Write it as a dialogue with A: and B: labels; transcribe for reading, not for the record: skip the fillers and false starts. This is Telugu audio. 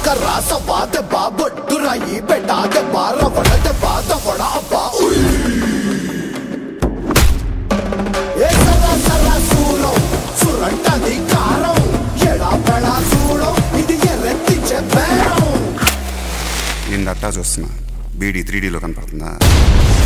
A: రాసవా దెబ్బా బొట్టు రాయి బెటా దెబ్బా రవణ దెబ్బా దవడ అబ్బా ఏ సరా సరా సూలం సురంటది కారం ఎడా పెడా చూడం ఇది ఎర్రెత్తించే బేరం
B: నేను అట్టా చూస్తున్నా బీడీ 3Dలో కనపడుతుందా